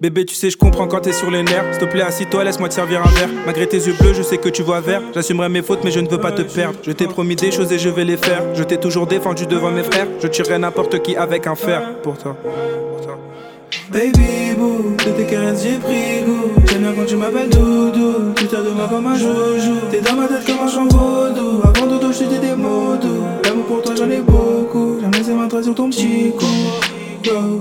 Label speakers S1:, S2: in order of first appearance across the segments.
S1: Bébé, tu sais, je comprends quand t'es sur les nerfs. S'il te plaît, assis-toi, laisse-moi te servir un verre. Malgré tes yeux bleus, je sais que tu vois vert. J'assumerai mes fautes, mais je ne veux pas te perdre. Je t'ai promis des choses et je vais les faire. Je t'ai toujours défendu devant mes frères. Je tuerai n'importe qui avec un fer. Pour toi.
S2: Baby boo, de tes caresses j'ai pris goût. J'aime bien quand tu m'appelles doudou. Tu t'as de moi comme un joujou. T'es dans ma tête comme un chant vaudou. Avant dodo, je te dis des mots doux. L'amour pour toi j'en ai beaucoup. J'aime laisser ma trace sur ton petit cou. Yo.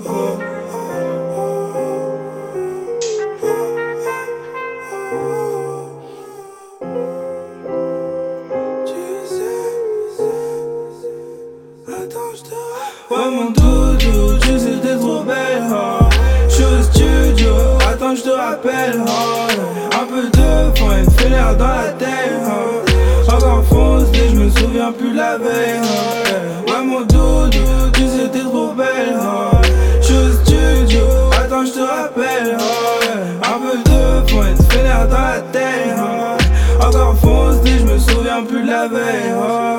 S2: Ouais mon doudou, tu sais t'es trop belle, oh. J'suis au studio, attends je te rappelle, oh. Un peu de fond et fait l'air dans la tête, oh. Encore foncé, j'me souviens plus de la veille, oh. Ouais mon doudou, tu sais t'es trop belle, oh. J'suis au studio, attends je te rappelle, oh. Un peu de fond et fait l'air dans la tête, oh. Encore foncé, j'me souviens plus de la veille, oh.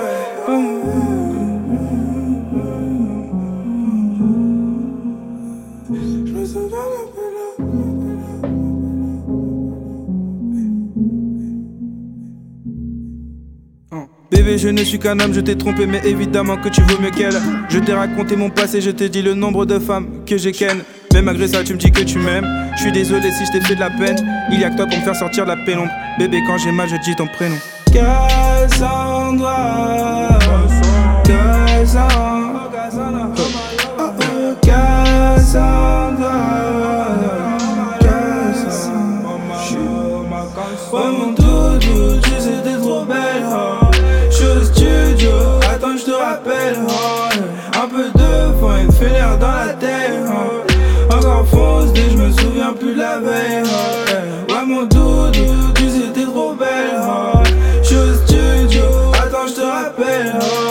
S1: Bébé, je ne suis qu'un homme, je t'ai trompé, mais évidemment que tu vaux mieux qu'elle. Je t'ai raconté mon passé, je t'ai dit le nombre de femmes que j'ai ken. Mais malgré ça, tu me dis que tu m'aimes. Je suis désolé si je t'ai fait de la peine. Il y a que toi pour me faire sortir de la pénombre. Bébé, quand j'ai mal, je dis ton prénom.
S2: Cassandra, Cassandra, Cassandra, ouais mon doudou, tu sais t'es trop belle, oh. J'suis au studio, attends je te rappelle, oh. Un peu de fond et fait l'air dans la tête, oh. Encore foncé, j'me souviens plus de la veille, oh. Ouais mon doudou, tu sais t'es trop belle, oh. J'suis au studio, attends je te rappelle, oh.